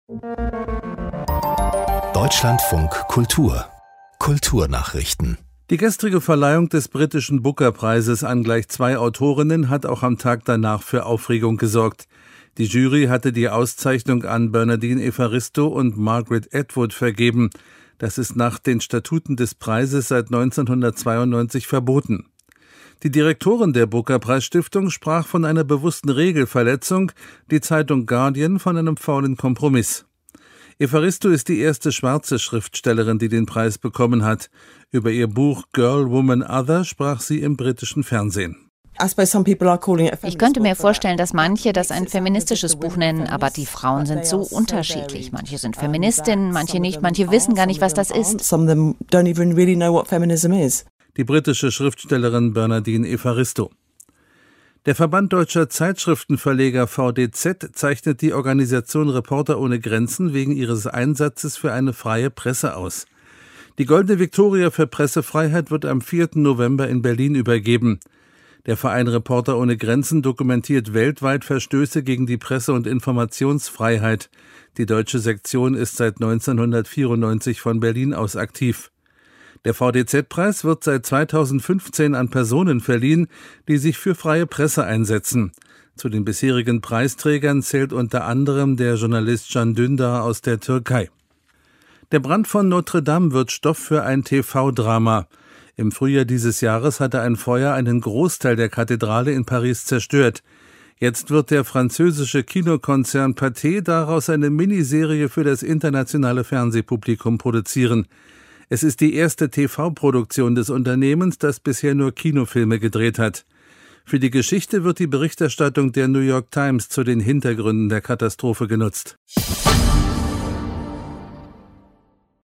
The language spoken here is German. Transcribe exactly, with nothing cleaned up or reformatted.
Deutschlandfunk Kultur Kulturnachrichten. Die gestrige Verleihung des britischen Booker-Preises an gleich zwei Autorinnen hat auch am Tag danach für Aufregung gesorgt. Die Jury hatte die Auszeichnung an Bernardine Evaristo und Margaret Atwood vergeben. Das ist nach den Statuten des Preises seit neunzehnhundertzweiundneunzig verboten. Die Direktorin der Booker-Preisstiftung sprach von einer bewussten Regelverletzung, die Zeitung Guardian von einem faulen Kompromiss. Evaristo ist die erste schwarze Schriftstellerin, die den Preis bekommen hat. Über ihr Buch Girl, Woman, Other sprach sie im britischen Fernsehen. Ich könnte mir vorstellen, dass manche das ein feministisches Buch nennen, aber die Frauen sind so unterschiedlich. Manche sind Feministinnen, manche nicht, manche wissen gar nicht, was das ist. Die britische Schriftstellerin Bernardine Evaristo. Der Verband Deutscher Zeitschriftenverleger V D Z zeichnet die Organisation Reporter ohne Grenzen wegen ihres Einsatzes für eine freie Presse aus. Die Goldene Viktoria für Pressefreiheit wird am vierten November in Berlin übergeben. Der Verein Reporter ohne Grenzen dokumentiert weltweit Verstöße gegen die Presse- und Informationsfreiheit. Die deutsche Sektion ist seit neunzehnhundertvierundneunzig von Berlin aus aktiv. Der V D Z-Preis wird seit zweitausendfünfzehn an Personen verliehen, die sich für freie Presse einsetzen. Zu den bisherigen Preisträgern zählt unter anderem der Journalist Can Dündar aus der Türkei. Der Brand von Notre Dame wird Stoff für ein T V-Drama. Im Frühjahr dieses Jahres hatte ein Feuer einen Großteil der Kathedrale in Paris zerstört. Jetzt wird der französische Kinokonzern Pathé daraus eine Miniserie für das internationale Fernsehpublikum produzieren. Es ist die erste T V-Produktion des Unternehmens, das bisher nur Kinofilme gedreht hat. Für die Geschichte wird die Berichterstattung der New York Times zu den Hintergründen der Katastrophe genutzt.